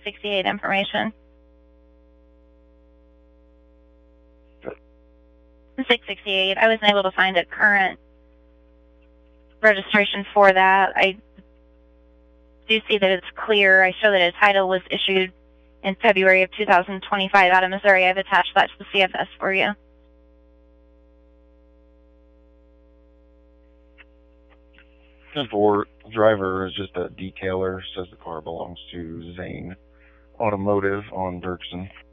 668 information. 668. I wasn't able to find a current registration for that. I do see that it's clear. I show that a title was issued in February of 2025 out of Missouri. I've attached that to the CFS for you. For driver is just a detailer, says the car belongs to Zane Automotive on Bergson.